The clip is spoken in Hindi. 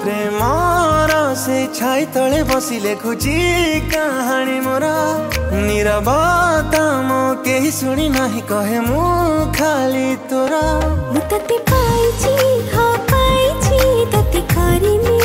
प्रेमर से छाई तले बसी लेखुची कहानी मोरा नीरवता मो केही सुनी नाही कहे मु खाली तोरा तते पाइची हाँ पाइची तते करिनी